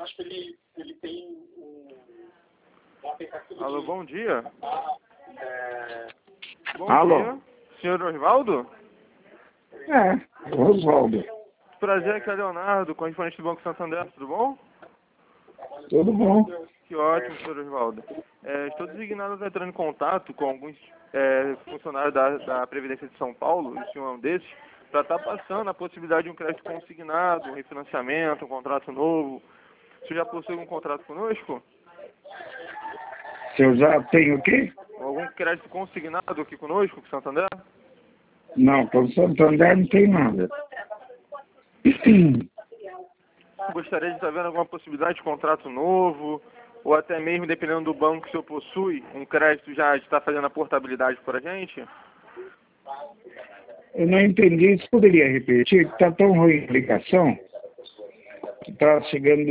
acho que ele tem um aplicativo. Alô, bom dia. Bom Alô. dia. Senhor Osvaldo? Osvaldo. Prazer, aqui é Leonardo, correspondente do Banco Santander, tudo bom? Tudo bom? Que ótimo, senhor Osvaldo. Estou designado a entrar em contato com alguns funcionários da Previdência de São Paulo, e o senhor é um desses, para estar passando a possibilidade de um crédito consignado, um refinanciamento, um contrato novo. O senhor já possui algum contrato conosco? Se eu já tenho o quê? Algum crédito consignado aqui conosco, com o Santander? Não, com o Santander não tem nada. Gostaria de estar vendo alguma possibilidade de contrato novo, ou até mesmo, dependendo do banco que o senhor possui, um crédito já de estar fazendo a portabilidade por a gente? Eu não entendi, você poderia repetir? Está tão ruim a ligação que está chegando